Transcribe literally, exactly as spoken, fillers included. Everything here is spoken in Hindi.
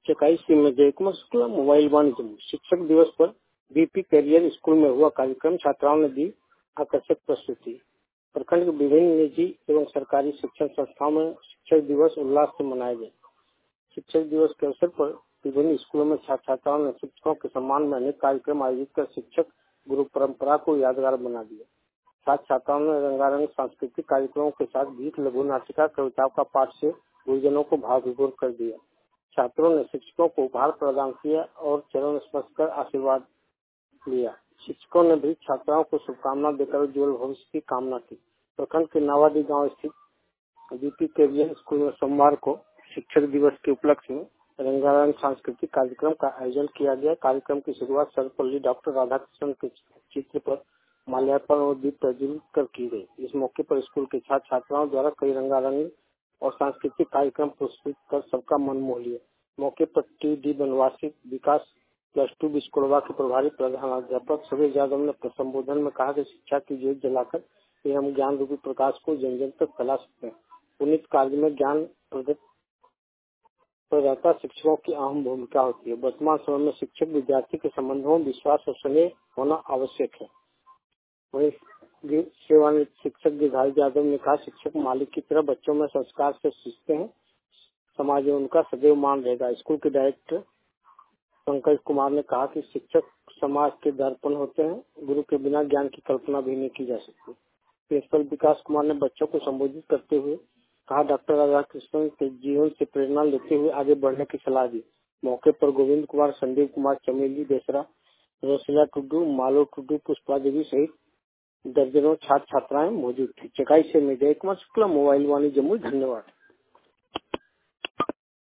चकाई से में जय कुमार शुक्ला, मोबाइल वाणिज्य। शिक्षक दिवस पर बीपी कैरियर स्कूल में हुआ कार्यक्रम, छात्राओं ने दी आकर्षक प्रस्तुति। प्रखंड के विभिन्न निजी एवं सरकारी शिक्षण संस्थाओं में शिक्षक दिवस उल्लास से मनाया गया। शिक्षक दिवस के अवसर पर विभिन्न स्कूलों में छात्र छात्राओं ने शिक्षकों के सम्मान में अनेक कार्यक्रम आयोजित कर शिक्षक गुरु परंपरा को यादगार बना दिया। छात्र छात्राओं ने रंगारंग सांस्कृतिक कार्यक्रमों के साथ गीत, लघु नाटिका, कविताओं का पाठ से गुरुजनों को भाव विभोर कर दिया। छात्रों ने शिक्षकों को उपहार प्रदान किया और चरण स्पर्श कर आशीर्वाद लिया। शिक्षकों ने भी छात्राओं को शुभकामना देकर उज्जवल भविष्य की कामना की। प्रखंड के नावाडी गांव स्थित बीपी कैरियर स्कूल में सोमवार को शिक्षक दिवस के उपलक्ष्य में रंगारंग सांस्कृतिक कार्यक्रम का आयोजन किया गया। कार्यक्रम की शुरुआत सर्वपल्ली डॉक्टर राधाकृष्णन के चित्र पर माल्यार्पण और दीप प्रज्वलित कर की गई। इस मौके पर स्कूल के छात्र छात्राओं द्वारा कई रंगारंग और सांस्कृतिक कार्यक्रम प्रस्तुत कर सबका मन मोह लिया। मौके पर T D Banwasi, Vikas plus two Biskudwa के प्रभारी प्रधानाध्यापक सुरेश यादव ने अपने संबोधन में कहा कि शिक्षा की ज्योत जलाकर ये हम ज्ञान रूपी प्रकाश को जन जन तक फैला सकते हैं। पुनीत कार्य में ज्ञान प्रदाता शिक्षकों की अहम भूमिका होती है। वर्तमान समय में शिक्षक विद्यार्थी के संबंधों में विश्वास और स्नेह होना आवश्यक है। वहीं सेवानिवृत्त शिक्षक गिरिधारी यादव ने कहा, शिक्षक मालिक की तरह बच्चों में संस्कार से सीखते हैं, समाज में उनका सदैव मान रहेगा। स्कूल के डायरेक्टर पंकज कुमार ने कहा कि शिक्षक समाज के दर्पण होते हैं, गुरु के बिना ज्ञान की कल्पना भी नहीं की जा सकती। प्रिंसिपल विकास कुमार ने बच्चों को संबोधित करते हुए कहा, डॉक्टर राधाकृष्णन के जीवन से प्रेरणा लेते हुए आगे बढ़ने की सलाह दी। मौके पर गोविंद कुमार, संदीप कुमार, चमेली बेसरा, रोसिला टुड्डू, मालो टुड्डू, पुष्पा देवी सहित दर्जनों छात्र छात्राएं मौजूद थी। चकाई से मैं जय कुमार शुक्ला, मोबाइल वाणी जम्मू। धन्यवाद।